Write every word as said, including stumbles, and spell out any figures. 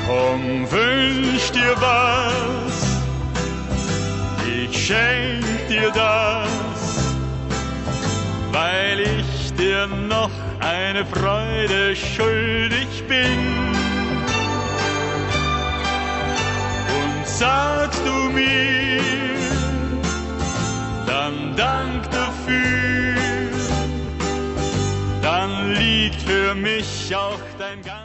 Komm, wünsch dir was, ich schenk dir das, weil ich dir noch eine Freude schuldig bin. Und sagst du mir dann Dank dafür, dann liegt für mich auch dein Gang.